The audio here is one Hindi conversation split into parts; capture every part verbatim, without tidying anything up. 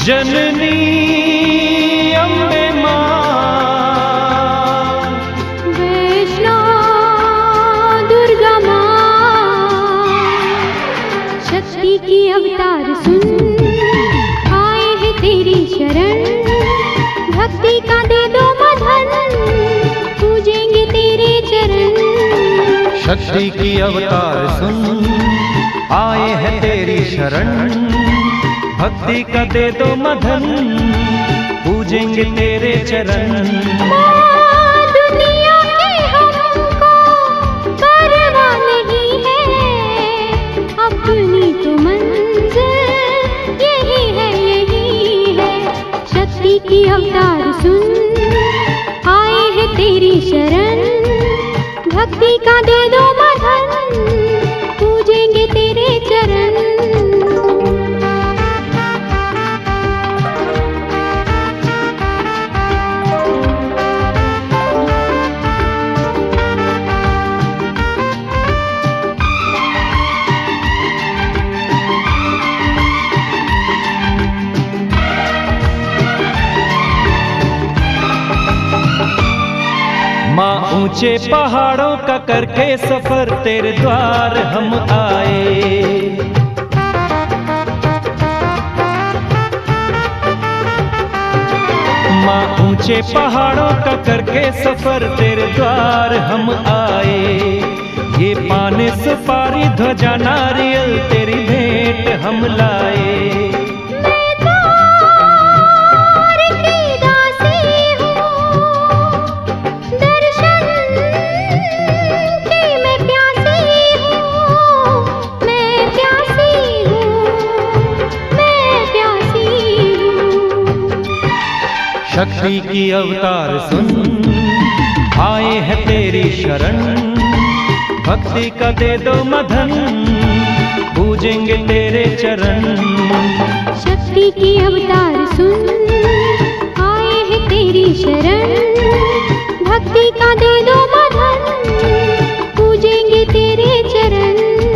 जननी अम्बे मां, वैष्णो दुर्गा मां, शक्ति की अवतार सुन आए हैं तेरी शरण। भक्ति का दे दो मधन, पूजेंगे तेरे चरण। शक्ति की अवतार सुन आए हैं तेरी शरण। भक्ति का दे दो मधन, पूजेंगे तेरे चरण। माँ, दुनिया की हमको परवाह नहीं है, अपनी तो मंजिल यही है, यही है। शक्ति की अवतार सुन आए हैं तेरी शरण। भक्ति का दे दो मधन, पूजेंगे तेरे चरण। माँ, ऊंचे पहाड़ों का करके सफर तेरे द्वार हम आए। माँ, ऊंचे पहाड़ों का करके सफर तेरे द्वार हम आए। ये पान सुपारी ध्वजा नारियल तेरी भेंट हम लाए। शक्ति की अवतार सुन आए हैं तेरी शरण। भक्ति का दे दो मधन, पूजेंगे तेरे चरण। शक्ति की अवतार सुन आए हैं तेरी शरण। भक्ति का दे दो मधन, पूजेंगे तेरे चरण।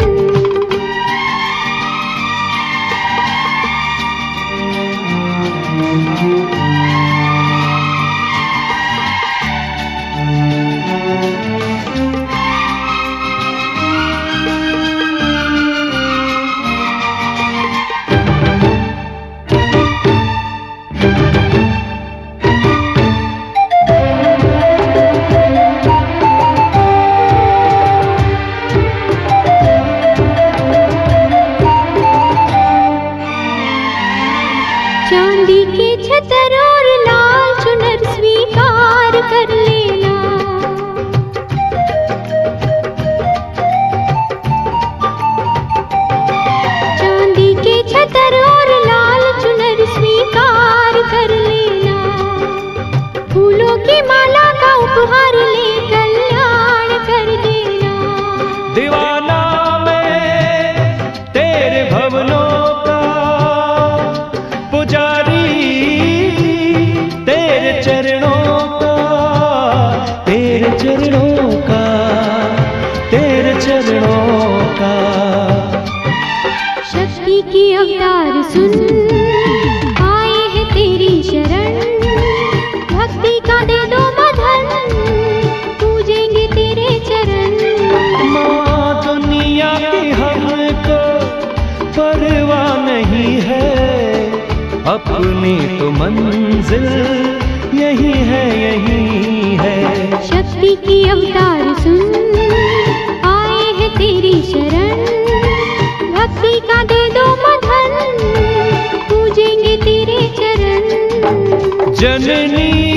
चांदी के छतर और लाल चुनर स्वीकार कर लेना। चांदी के छतर और लाल चुनर स्वीकार कर लेना। फूलों की माला का उपहार ले कल्याण कर देना। दीवाना मैं तेरे भवनों का पुजारी, तेरे चरणों का, तेरे चरणों का, तेरे चरणों का। शक्ति की अवतार सुन आए हैं तेरी शरण। भक्ति का दे दो मधन, पूजेंगे तेरे चरण। माँ, दुनिया की हमको परवाह नहीं है, अपनी तो मंजिल यही है, यही है। शक्ति की अवतार सुन आए हैं तेरी शरण। भक्ति का दे दो मधन, पूजेंगे तेरे चरण। जननी